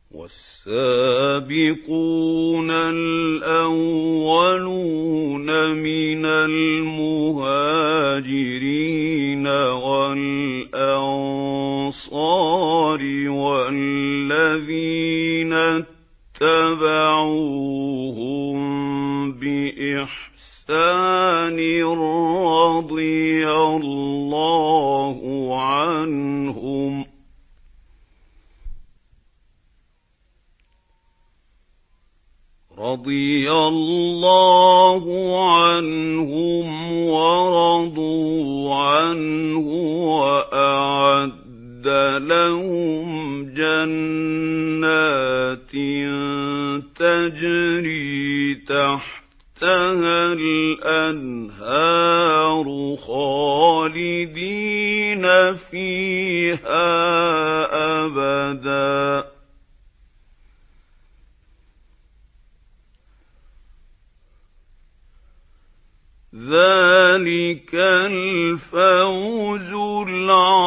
وَالسَّابِقُونَ الْأَوَّلُونَ مِنَ الْمُهَاجِرِينَ وَالْأَنصَارِ وَالَّذِينَ اتَّبَعُوهُم بِإِحْسَانٍ رَضِيَ اللَّهُ عَنْهُمْ وَرَضُوا عَنْهُ وَأَعَدَّ لَهُمْ جَنَّاتٍ تَجْرِي تَحْتَهَا الْأَنْهَارُ خَالِدِينَ فِيهَا أَبَدًا ۚ ذَلِكَ الْفَوْزُ الْعَظِيمُ.